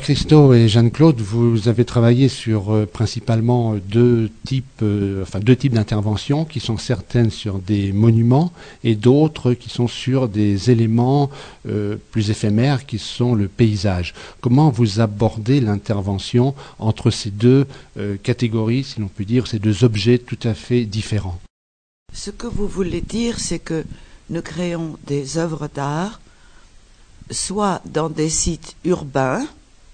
Christo et Jeanne-Claude, vous avez travaillé sur principalement deux types d'interventions qui sont certaines sur des monuments et d'autres qui sont sur des éléments plus éphémères qui sont le paysage. Comment vous abordez l'intervention entre ces deux catégories, si l'on peut dire, ces deux objets tout à fait différents? Ce que vous voulez dire, c'est que nous créons des œuvres d'art soit dans des sites urbains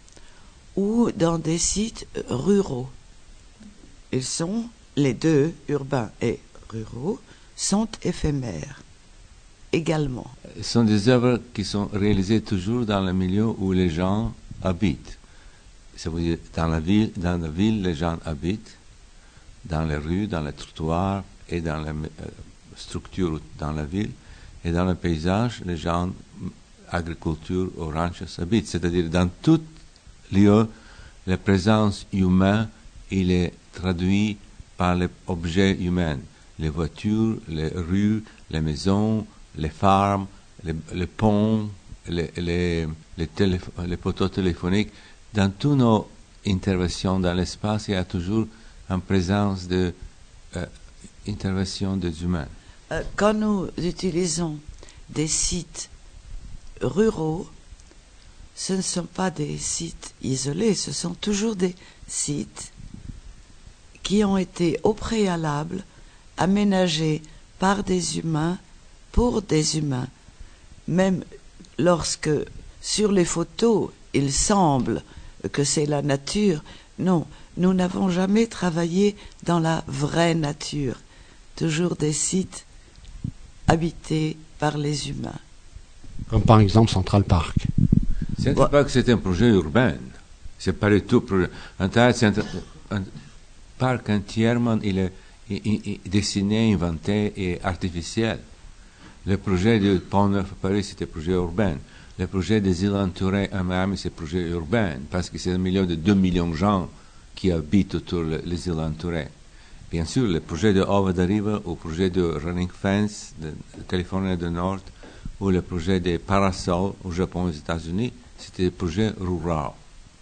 ou dans des sites ruraux. Ils sont, les deux, urbains et ruraux, sont éphémères également. Ce sont des œuvres qui sont réalisées toujours dans le milieu où les gens habitent. Ça veut dire dans la ville, les gens habitent, dans les rues, dans les trottoirs et dans les structures dans la ville. Et dans le paysage, les gens, agriculture ou ranchs habitent. C'est-à-dire dans tout lieu, la présence humaine, il est traduit par les objets humains. Les voitures, les rues, les maisons, les fermes, les ponts, les poteaux téléphoniques. Dans toutes nos interventions dans l'espace, il y a toujours une présence d'intervention des humains. Quand nous utilisons des sites ruraux, ce ne sont pas des sites isolés, ce sont toujours des sites qui ont été au préalable aménagés par des humains pour des humains. Même lorsque sur les photos il semble que c'est la nature, non, nous n'avons jamais travaillé dans la vraie nature, toujours des sites habités par les humains. Comme par exemple Central Park. Ce n'est pas que c'est un projet urbain. C'est pas du tout projet. Un parc entièrement, il est dessiné, inventé et artificiel. Le projet du Pont Neuf à Paris, c'était un projet urbain. Le projet des îles entourées à Miami, c'est un projet urbain, parce que c'est un milieu de 2 millions de gens qui habitent autour des îles entourées. Bien sûr, le projet de Over the River, ou le projet de Running Fence de Californie du Nord, ou le projet des parasols au Japon et aux États-Unis, c'était des projets ruraux.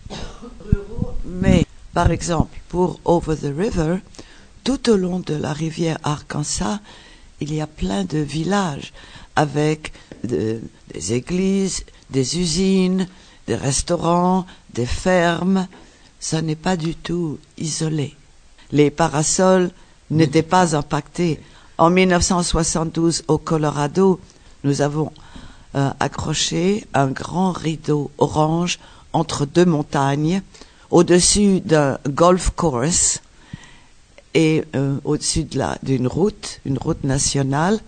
Mais, par exemple, pour Over the River, tout au long de la rivière Arkansas, il y a plein de villages avec des églises, des usines, des restaurants, des fermes. Ça n'est pas du tout isolé. Les parasols n'étaient pas impactés. En 1972, au Colorado, nous avons accroché un grand rideau orange entre deux montagnes, au-dessus d'un golf course et au-dessus d'une route, une route nationale.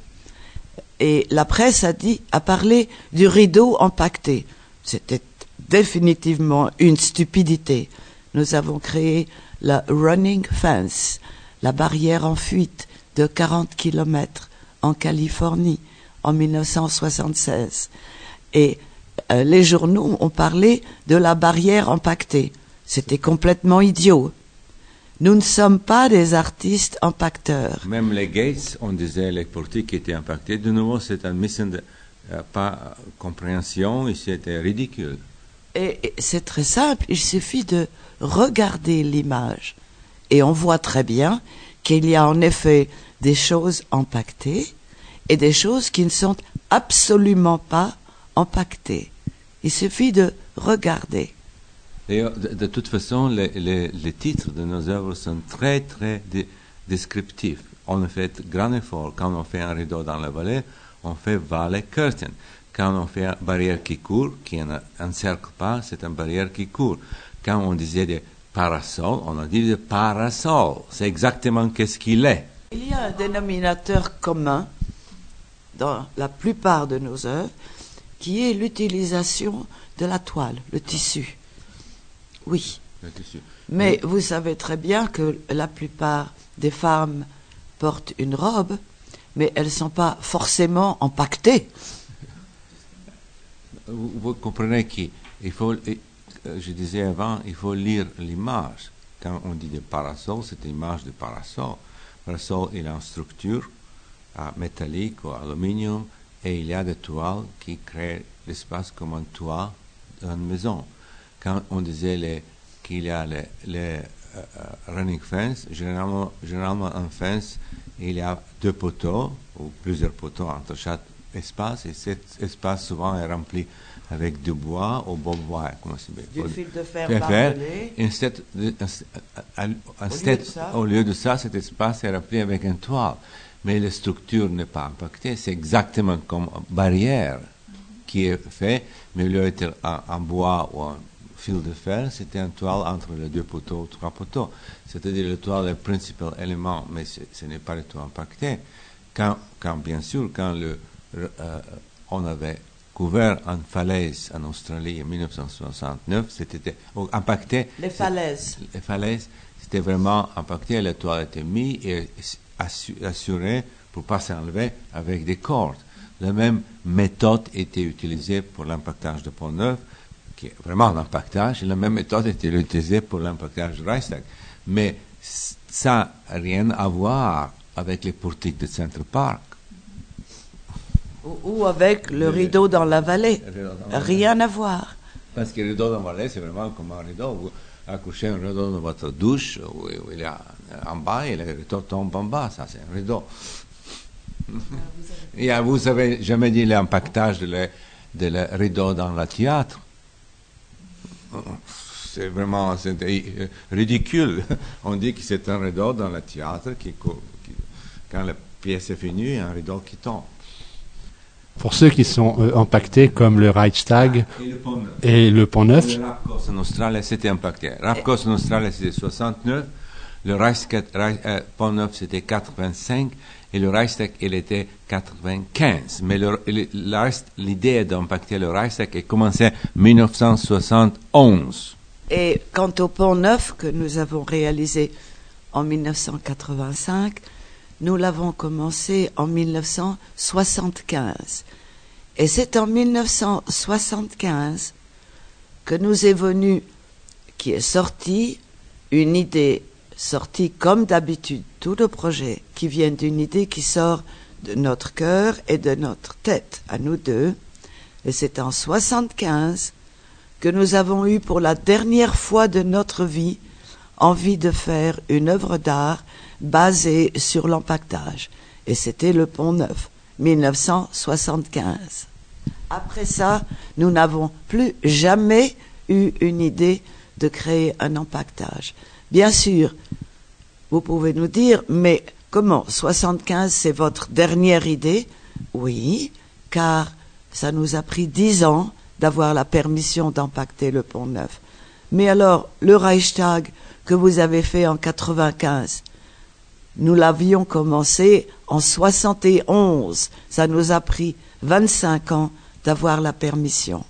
Et la presse a parlé du rideau impacté. C'était définitivement une stupidité. Nous avons créé la Running Fence, la barrière en fuite de 40 kilomètres en Californie en 1976. Et les journaux ont parlé de la barrière impactée. C'était complètement idiot. Nous ne sommes pas des artistes impacteurs. Même les gates, on disait les portiques qui étaient impactés. De nouveau, c'est une pas compréhension et c'était ridicule. Et c'est très simple, il suffit de regarder l'image. Et on voit très bien qu'il y a en effet des choses impactées et des choses qui ne sont absolument pas impactées. Il suffit de regarder. D'ailleurs, de toute façon, les titres de nos œuvres sont très, très descriptifs. On a fait grand effort. Quand on fait un rideau dans la vallée, on fait valley curtain. Quand on fait une barrière qui court, qui n'encercle pas, c'est une barrière qui court. Quand on disait des parasols, on a dit des parasols. C'est exactement qu'est-ce qu'il est. Il y a un dénominateur commun dans la plupart de nos œuvres, qui est l'utilisation de la toile, le tissu. Oui. Le tissu. Mais vous savez très bien que la plupart des femmes portent une robe, mais elles ne sont pas forcément impactées. Vous comprenez qu'il faut, je disais avant, il faut lire l'image. Quand on dit des parasols, c'est l'image de parasol. Parasol, il a une structure métallique ou aluminium, et il y a des toiles qui créent l'espace comme un toit d'une maison. quand on disait qu'il y a les running fence, généralement en fence, il y a 2 poteaux ou plusieurs poteaux entre chaque espace, et cet espace souvent est rempli avec du bois ou bois, comment ça s'appelle? Du fil de fer barbelé. Au lieu de ça, cet espace est rempli avec une toile. Mais la structure n'est pas impactée, c'est exactement comme barrière qui est fait, mais au lieu d'être en bois ou en fil de fer, c'était une toile entre les 2 poteaux ou 3 poteaux. C'est-à-dire la toile est le principal élément, mais ce n'est pas du tout impacté. Quand bien sûr, quand on avait couvert une falaise en Australie en 1969, c'était impacté. Les falaises. Les falaises, c'était vraiment impacté. La toile était mise et assurée pour ne pas s'enlever avec des cordes. La même méthode était utilisée pour l'impactage de Pont-Neuf, qui est vraiment un impactage, et la même méthode était utilisée pour l'impactage de Reichstag. Mais ça n'a rien à voir avec les portiques de Central Park. Ou avec le rideau dans la vallée. Rien à voir. Parce que le rideau dans la vallée, c'est vraiment comme un rideau. Vous accouchez un rideau dans votre douche, où il y a en bas, et le rideau tombe en bas. Ça, c'est un rideau. Et vous avez jamais dit l'impactage de le rideau dans le théâtre? C'est vraiment ridicule. On dit que c'est un rideau dans le théâtre quand la pièce est finie, un rideau qui tombe. Pour ceux qui sont impactés, comme le Reichstag et le Pont-Neuf. Le Rapkos en Australie, c'était impacté. Rapkos en Australie, c'était 69. Le Pont-Neuf, c'était 85. Et le Reichstag, il était 95. Mais l'idée d'impacter le Reichstag a commencé en 1971. Et quant au Pont-Neuf que nous avons réalisé en 1985, nous l'avons commencé en 1975. Et c'est en 1975 que nous est venu, qui est sorti, une idée sortie comme d'habitude, tout le projet qui vient d'une idée qui sort de notre cœur et de notre tête, à nous deux. Et c'est en 1975 que nous avons eu pour la dernière fois de notre vie envie de faire une œuvre d'art basée sur l'empactage. Et c'était le Pont-Neuf, 1975. Après ça, nous n'avons plus jamais eu une idée de créer un empactage. Bien sûr, vous pouvez nous dire, mais comment, 75, c'est votre dernière idée? Oui, car ça nous a pris 10 ans d'avoir la permission d'empacter le Pont-Neuf. Mais alors, le Reichstag que vous avez fait en 95, nous l'avions commencé en 71. Ça nous a pris 25 ans d'avoir la permission.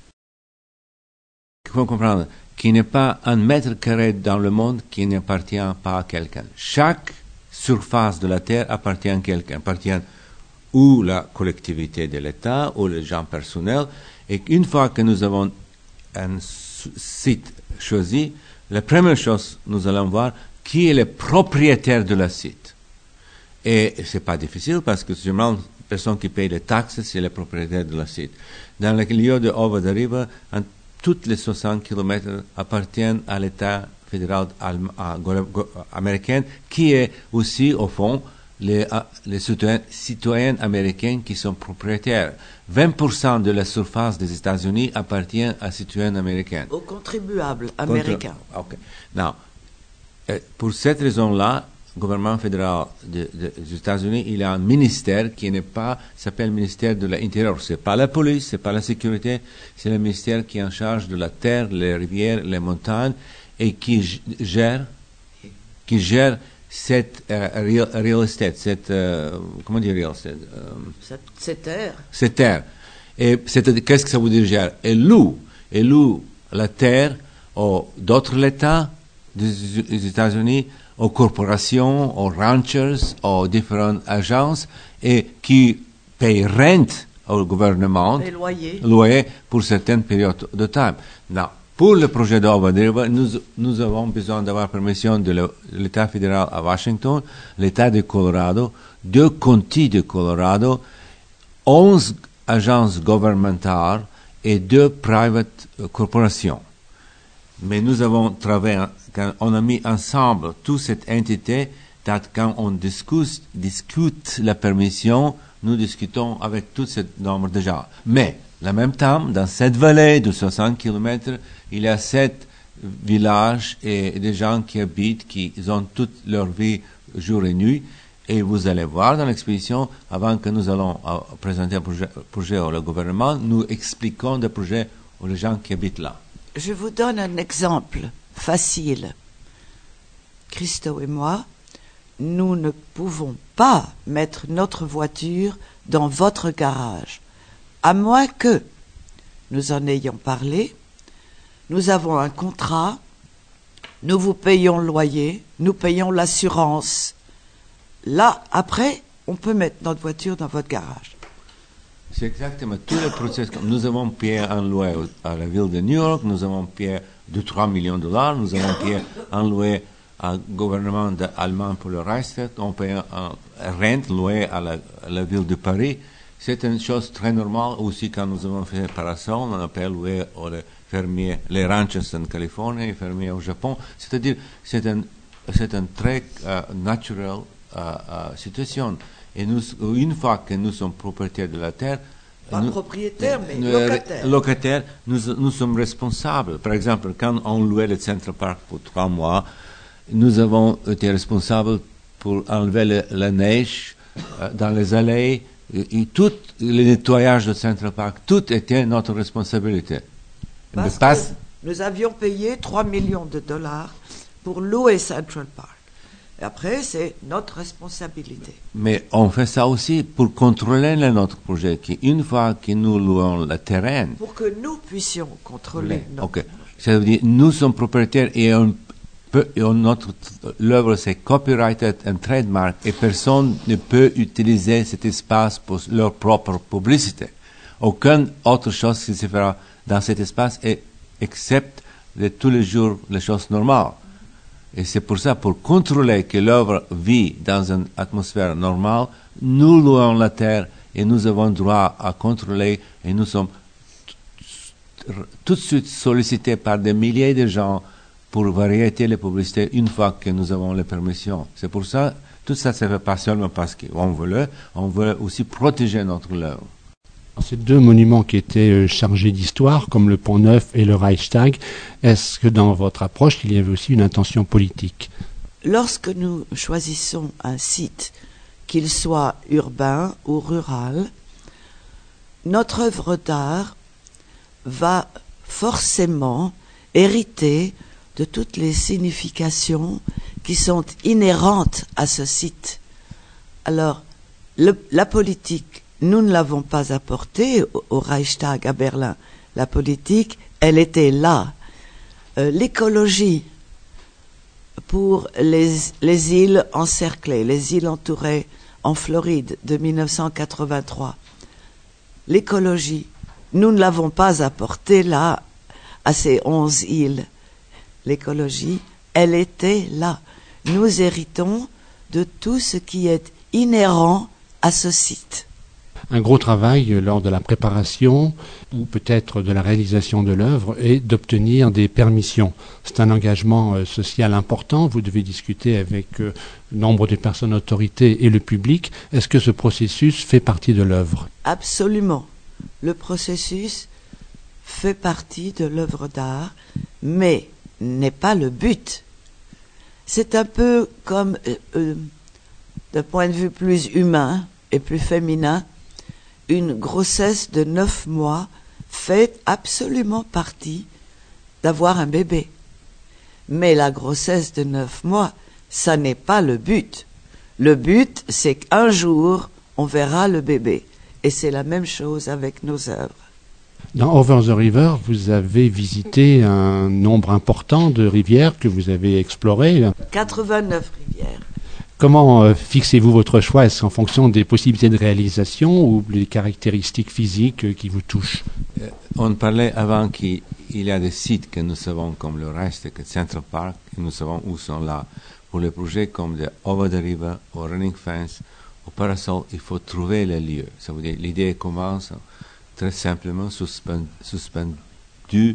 Il faut comprendre qu'il n'y a pas un mètre carré dans le monde qui n'appartient pas à quelqu'un. Chaque surface de la Terre appartient à quelqu'un, appartient ou la collectivité de l'État ou les gens personnels. Et une fois que nous avons un site choisi, la première chose, nous allons voir qui est le propriétaire de la site. Et c'est pas difficile parce que généralement, la personne qui paye les taxes, c'est le propriétaire de la site. Dans le lieu de Over the River, toutes les 60 km appartiennent à l'État fédéral américain, qui est aussi, au fond, les citoyens américains qui sont propriétaires. 20% de la surface des États-Unis appartient à citoyens américains. Aux contribuables américains. Okay. Now, pour cette raison-là, le gouvernement fédéral des États-Unis, il y a un ministère qui n'est pas, s'appelle ministère de l'Intérieur. C'est pas la police, c'est pas la sécurité, c'est le ministère qui est en charge de la terre, les rivières, les montagnes, et qui gère cette real estate, cette comment dire real estate, cette terre. Cette terre. Et qu'est-ce que ça veut dire gère? Elle loue la terre aux d'autres États des États-Unis, aux corporations, aux ranchers, aux différentes agences, et qui payent rente au gouvernement, les loyer pour certaines périodes de temps. Non. Pour le projet d'Over the River, nous avons besoin d'avoir permission de l'État fédéral à Washington, l'État de Colorado, 2 comtés de Colorado, 11 agences gouvernementales et 2 private corporations. Mais nous avons travaillé, quand on a mis ensemble toute cette entité, quand on discute la permission, nous discutons avec tout ce nombre de gens. Mais, en même temps, dans cette vallée de 60 km, il y a 7 villages et des gens qui habitent, qui ont toute leur vie jour et nuit. Et vous allez voir dans l'exposition, avant que nous allons présenter un projet au gouvernement, nous expliquons des projets aux gens qui habitent là. Je vous donne un exemple facile. Christo et moi, nous ne pouvons pas mettre notre voiture dans votre garage, à moins que nous en ayons parlé, nous avons un contrat, nous vous payons le loyer, nous payons l'assurance. Là, après, on peut mettre notre voiture dans votre garage. C'est exactement tout le processus. Nous avons payé un loyer à la ville de New York, nous avons payé 2-3 millions de dollars, nous avons payé un loyer au gouvernement allemand pour le reste, on paye un rente, loyer à la ville de Paris. C'est une chose très normale aussi quand nous avons fait Parasol, on a payé loyer aux fermiers, les ranchers en Californie, les fermiers au Japon. C'est-à-dire, c'est une très naturelle situation. Et nous, une fois que nous sommes propriétaires de la terre, pas propriétaires, mais locataires. Locataires, nous sommes responsables. Par exemple, quand on louait le Central Park pour 3 mois, nous avons été responsables pour enlever la neige dans les allées et tout le nettoyage du Central Park. Tout était notre responsabilité. Parce que nous avions payé 3 millions de dollars pour louer Central Park. Et après, c'est notre responsabilité. Mais on fait ça aussi pour contrôler notre projet, une fois que nous louons le terrain. Pour que nous puissions contrôler notre projet. Ça veut dire nous sommes propriétaires et notre l'œuvre c'est copyrighted and trademark et personne ne peut utiliser cet espace pour leur propre publicité. Aucune autre chose qui se fera dans cet espace excepte de tous les jours les choses normales. Et c'est pour ça, pour contrôler que l'œuvre vit dans une atmosphère normale, nous louons la terre et nous avons droit à contrôler et nous sommes tout de suite sollicités par des milliers de gens pour variété les publicités une fois que nous avons les permissions. C'est pour ça, tout ça se fait pas seulement parce qu'on veut on veut aussi protéger notre œuvre. Ces 2 monuments qui étaient chargés d'histoire, comme le Pont Neuf et le Reichstag, est-ce que dans votre approche, il y avait aussi une intention politique? Lorsque nous choisissons un site, qu'il soit urbain ou rural, notre œuvre d'art va forcément hériter de toutes les significations qui sont inhérentes à ce site. Alors, la politique, nous ne l'avons pas apportée au Reichstag à Berlin. La politique, elle était là. L'écologie pour les îles encerclées, les îles entourées en Floride de 1983. L'écologie, nous ne l'avons pas apportée là, à ces 11 îles. L'écologie, elle était là. Nous héritons de tout ce qui est inhérent à ce site. Un gros travail lors de la préparation ou peut-être de la réalisation de l'œuvre est d'obtenir des permissions. C'est un engagement social important. Vous devez discuter avec nombre de personnes autorités et le public. Est-ce que ce processus fait partie de l'œuvre? Absolument. Le processus fait partie de l'œuvre d'art, mais n'est pas le but. C'est un peu comme, d'un point de vue plus humain et plus féminin, une grossesse de 9 mois fait absolument partie d'avoir un bébé. Mais la grossesse de 9 mois, ça n'est pas le but. Le but, c'est qu'un jour, on verra le bébé. Et c'est la même chose avec nos œuvres. Dans Over the River, vous avez visité un nombre important de rivières que vous avez explorées. 89 rivières. Comment fixez-vous votre choix? Est-ce en fonction des possibilités de réalisation ou des caractéristiques physiques qui vous touchent? On parlait avant qu'il y a des sites que nous savons comme le reste, que Central Park, et nous savons où sont là. Pour les projets comme de Over the River, ou Running Fence, ou Parasol, il faut trouver les lieux. Ça veut dire l'idée commence très simplement suspendu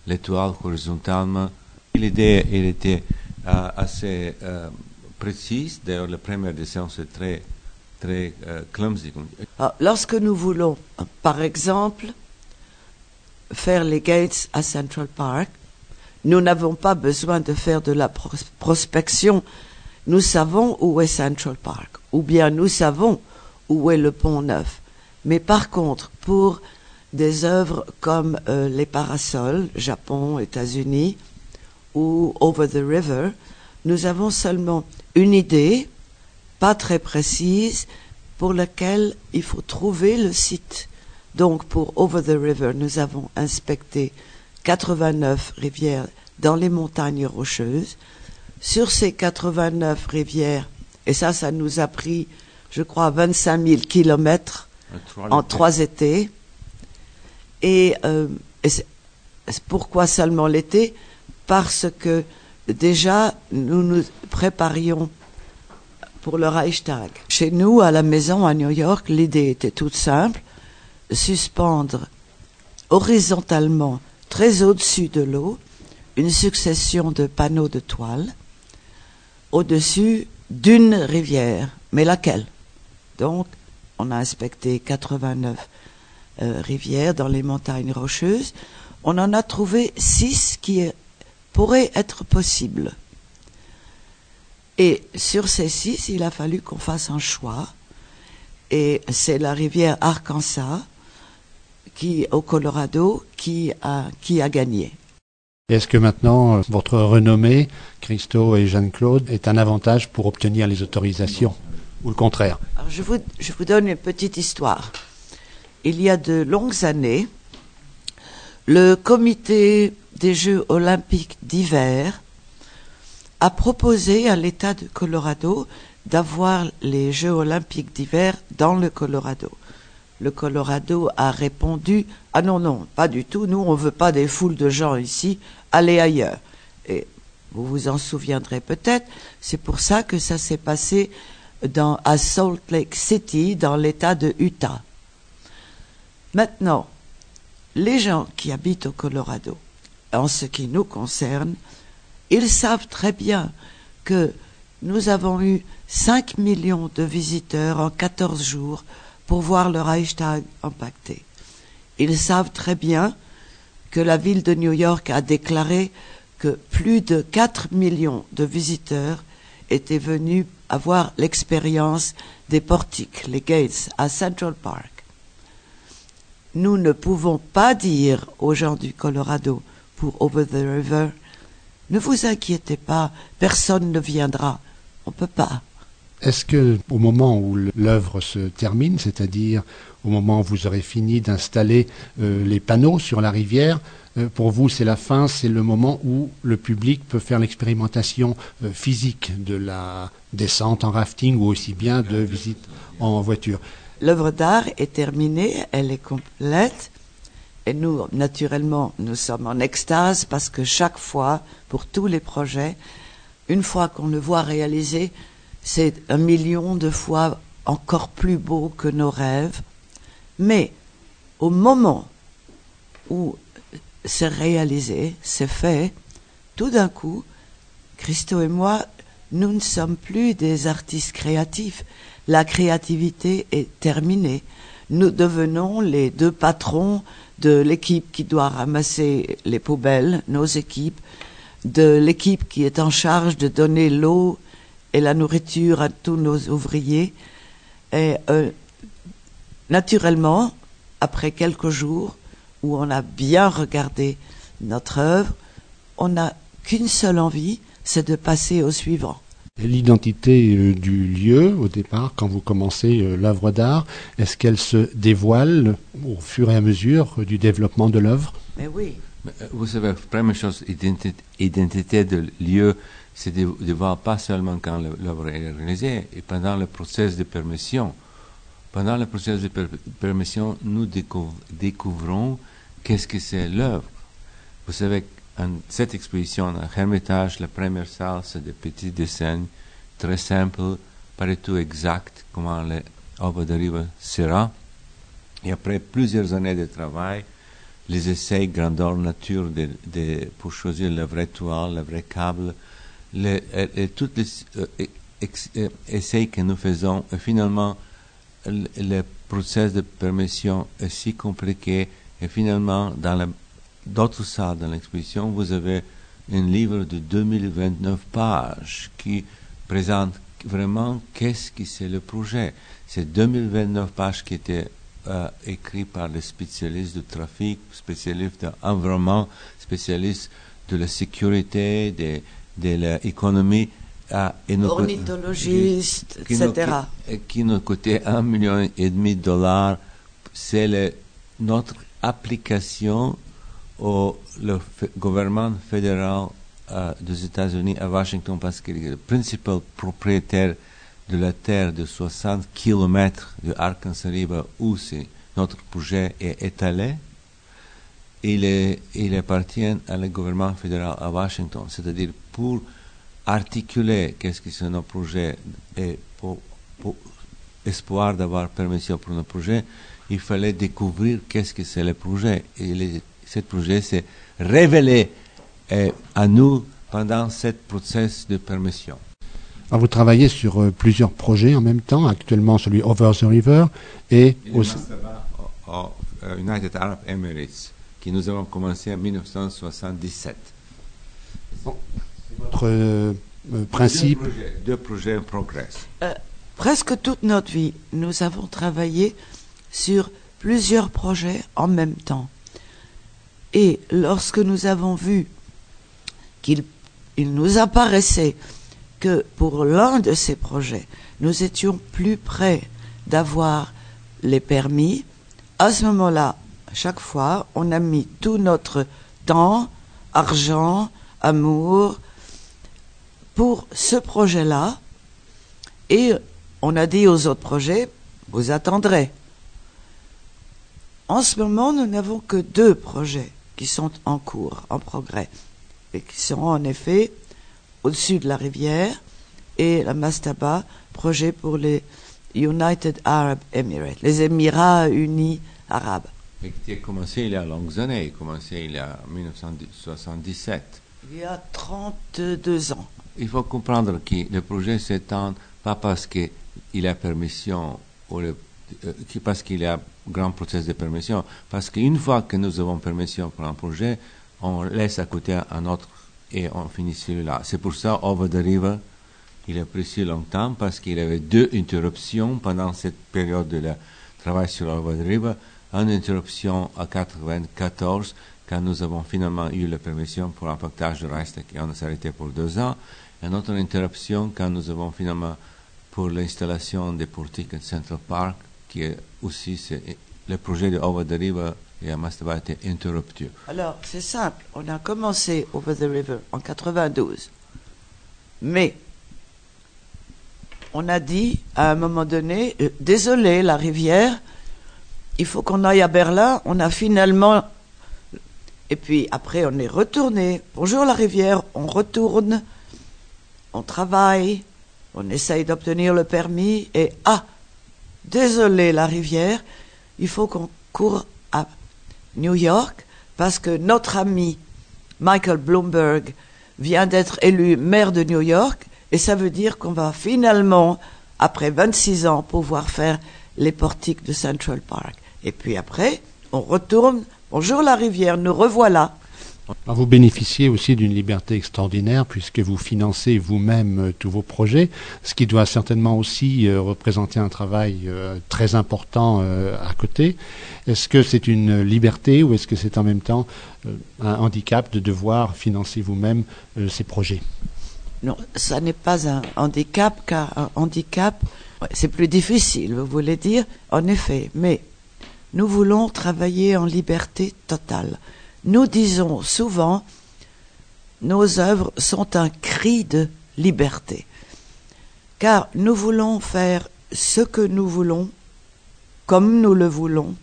l'étoile horizontalement. L'idée, elle était assez précise. D'ailleurs, le premier dessin, c'est très clumsy. Alors, lorsque nous voulons, par exemple, faire les gates à Central Park, nous n'avons pas besoin de faire de la prospection. Nous savons où est Central Park, ou bien nous savons où est le Pont Neuf. Mais par contre, pour des œuvres comme les parasols, Japon, États-Unis, ou Over the River, nous avons seulement une idée, pas très précise, pour laquelle il faut trouver le site. Donc pour Over the River, nous avons inspecté 89 rivières dans les montagnes rocheuses. Sur ces 89 rivières, et ça nous a pris, je crois, 25 000 kilomètres en 3 étés. Et pourquoi seulement l'été? Parce que déjà, nous nous préparions pour le Reichstag. Chez nous, à la maison à New York, l'idée était toute simple, suspendre horizontalement, très au-dessus de l'eau, une succession de panneaux de toile au-dessus d'une rivière. Mais laquelle? Donc, on a inspecté 89 rivières dans les montagnes rocheuses. On en a trouvé 6 qui pourraient être possibles. Et sur ces 6, il a fallu qu'on fasse un choix. Et c'est la rivière Arkansas, au Colorado, qui a gagné. Est-ce que maintenant, votre renommée, Christo et Jeanne-Claude, est un avantage pour obtenir les autorisations, ou le contraire? Alors je vous donne une petite histoire. Il y a de longues années, le comité des Jeux olympiques d'hiver a proposé à l'État de Colorado d'avoir les Jeux olympiques d'hiver dans le Colorado. Le Colorado a répondu « Ah non, pas du tout, nous on veut pas des foules de gens ici, allez ailleurs ». Et vous vous en souviendrez peut-être, c'est pour ça que ça s'est passé à Salt Lake City, dans l'État de Utah. Maintenant, les gens qui habitent au Colorado, en ce qui nous concerne, ils savent très bien que nous avons eu 5 millions de visiteurs en 14 jours pour voir le Reichstag impacté. Ils savent très bien que la ville de New York a déclaré que plus de 4 millions de visiteurs étaient venus avoir l'expérience des portiques, les gates, à Central Park. Nous ne pouvons pas dire aux gens du Colorado pour Over the River, ne vous inquiétez pas, personne ne viendra. On ne peut pas. Est-ce que, au moment où l'œuvre se termine, c'est-à-dire au moment où vous aurez fini d'installer les panneaux sur la rivière, pour vous c'est la fin, c'est le moment où le public peut faire l'expérimentation physique de la descente en rafting ou aussi bien de visite en voiture? L'œuvre d'art est terminée, elle est complète. Et nous, naturellement, nous sommes en extase parce que chaque fois, pour tous les projets, une fois qu'on le voit réalisé, c'est 1 million de fois encore plus beau que nos rêves. Mais au moment où c'est réalisé, c'est fait, tout d'un coup, Christo et moi, nous ne sommes plus des artistes créatifs. La créativité est terminée. Nous devenons les 2 patrons de l'équipe qui doit ramasser les poubelles, nos équipes, de l'équipe qui est en charge de donner l'eau et la nourriture à tous nos ouvriers. Et naturellement, après quelques jours où on a bien regardé notre œuvre, on n'a qu'une seule envie, c'est de passer au suivant. L'identité du lieu, au départ, quand vous commencez l'œuvre d'art, est-ce qu'elle se dévoile au fur et à mesure du développement de l'œuvre? Mais oui. Vous savez, la première chose, identité de lieu, c'est de voir pas seulement quand l'œuvre est réalisée, et pendant le processus de permission. Pendant le processus de permission, nous découvrons qu'est-ce que c'est l'œuvre. Vous savez, cette exposition à Hermitage, la première salle, c'est des petits dessins très simples, pas du tout exacts comment l'œuvre de River sera. Et après plusieurs années de travail, les essais grandeur nature pour choisir le vrai toile, le vrai câble, tous les essais que nous faisons, et finalement, le processus de permission est si compliqué, et finalement, dans d'autres salles de l'exposition, vous avez un livre de 2029 pages qui présente vraiment qu'est-ce que c'est le projet. C'est 2029 pages qui étaient écrits par les spécialistes du trafic, spécialistes de l'environnement, spécialistes de la sécurité, de l'économie, ornithologistes, etc. Qui nous coûtait $1,5 million. C'est notre application au gouvernement fédéral des États-Unis à Washington, parce qu'il est le principal propriétaire de la terre de 60 km de Arkansas River où notre projet est étalé. Il appartient à le gouvernement fédéral à Washington, c'est-à-dire pour articuler qu'est-ce que c'est notre projet et pour espoir d'avoir permission pour notre projet, il fallait découvrir qu'est-ce que c'est le projet. Et ce projet s'est révélé à nous pendant ce processus de permission. Alors vous travaillez sur plusieurs projets en même temps, actuellement celui Over the River et aussi United Arab Emirates, qui nous avons commencé en 1977. Bon, votre principe. Deux projets en progrès. Presque toute notre vie, nous avons travaillé sur plusieurs projets en même temps. Et lorsque nous avons vu qu'il nous apparaissait que pour l'un de ces projets, nous étions plus près d'avoir les permis, à ce moment-là, à chaque fois, on a mis tout notre temps, argent, amour pour ce projet-là, et on a dit aux autres projets, vous attendrez. En ce moment, nous n'avons que 2 projets qui sont en cours, en progrès, et qui seront en effet au-dessus de la rivière, et la Mastaba, projet pour les United Arab Emirates, les Émirats unis arabes. Mais qui a commencé il y a longues années, il y a 1977. Il y a 32 ans. Il faut comprendre que le projet s'étend pas parce qu'il a permission, parce qu'il y a un grand processus de permission, parce qu'une fois que nous avons permission pour un projet, on laisse à côté un autre et on finit celui-là. C'est pour ça, Over the River, il a pris si longtemps, parce qu'il y avait 2 interruptions pendant cette période de travail sur Over the River. Une interruption à 1994, quand nous avons finalement eu la permission pour un partage de reste et on s'est arrêté pour 2 ans. Et une autre interruption quand nous avons finalement pour l'installation des portiques à Central Park, qui est aussi le projet de Over the River et à Mastaba a été interrompu. Alors, c'est simple, on a commencé Over the River en 92, mais on a dit à un moment donné, désolé, la rivière, il faut qu'on aille à Berlin. On a finalement, et puis après on est retourné. Bonjour la rivière, on retourne, on travaille, on essaye d'obtenir le permis et désolé la rivière, il faut qu'on court à New York parce que notre ami Michael Bloomberg vient d'être élu maire de New York et ça veut dire qu'on va finalement, après 26 ans, pouvoir faire les portiques de Central Park. Et puis après, on retourne. Bonjour la rivière, nous revoilà. Alors vous bénéficiez aussi d'une liberté extraordinaire puisque vous financez vous-même tous vos projets, ce qui doit certainement aussi représenter un travail très important à côté. Est-ce que c'est une liberté ou est-ce que c'est en même temps un handicap de devoir financer vous-même ces projets? Non, ça n'est pas un handicap, car un handicap, c'est plus difficile, vous voulez dire, en effet, mais nous voulons travailler en liberté totale. Nous disons souvent, nos œuvres sont un cri de liberté, car nous voulons faire ce que nous voulons, comme nous le voulons,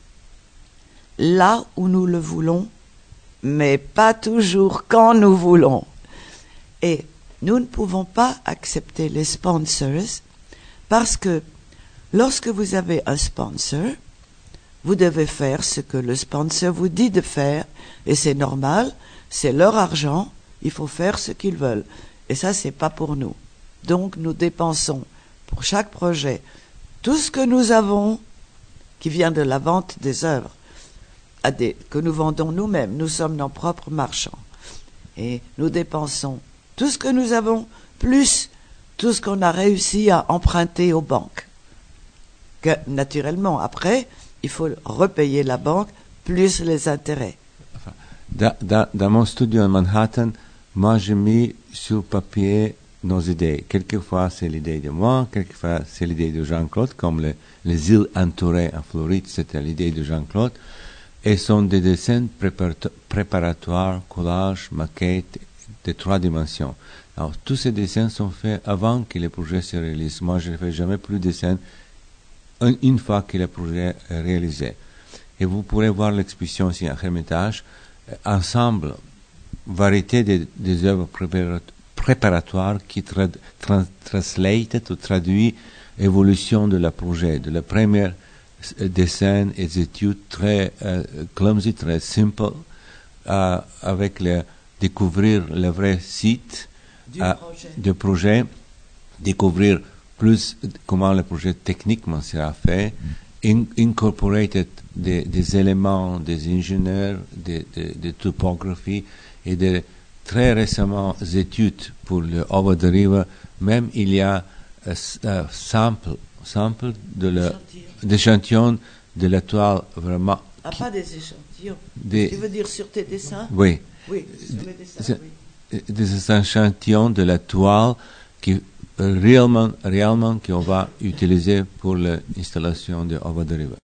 là où nous le voulons, mais pas toujours quand nous voulons. Et nous ne pouvons pas accepter les sponsors, parce que lorsque vous avez un sponsor, vous devez faire ce que le sponsor vous dit de faire, et c'est normal, c'est leur argent, il faut faire ce qu'ils veulent. Et ça, c'est pas pour nous. Donc, nous dépensons pour chaque projet tout ce que nous avons, qui vient de la vente des œuvres, que nous vendons nous-mêmes. Nous sommes nos propres marchands. Et nous dépensons tout ce que nous avons, plus tout ce qu'on a réussi à emprunter aux banques. Que, naturellement, après, il faut repayer la banque, plus les intérêts. Dans mon studio à Manhattan, moi j'ai mis sur papier nos idées. Quelquefois c'est l'idée de moi, quelquefois c'est l'idée de Jean-Claude, comme les îles entourées en Floride, c'était l'idée de Jean-Claude. Et sont des dessins préparatoires, collages, maquettes de 3 dimensions. Alors tous ces dessins sont faits avant que le projet se réalise. Moi je ne fais jamais plus de dessins une fois que le projet est réalisé. Et vous pourrez voir l'exposition ici à Hermitage, ensemble, variété des œuvres préparatoires qui traduit évolution de la projet, de la première dessin et études très clumsy, très simple, avec découvrir le vrai site du projet, découvrir plus comment le projet techniquement sera fait, incorporer des éléments des ingénieurs, de topographie et de très récemment études pour le Over the River. Même il y a sample d'échantillons de la toile vraiment. Pas des échantillons. Tu veux dire sur tes dessins? Oui. Oui, sur mes dessins, oui. Des échantillons de la toile qui réellement qu'on va utiliser pour l'installation de Over the River.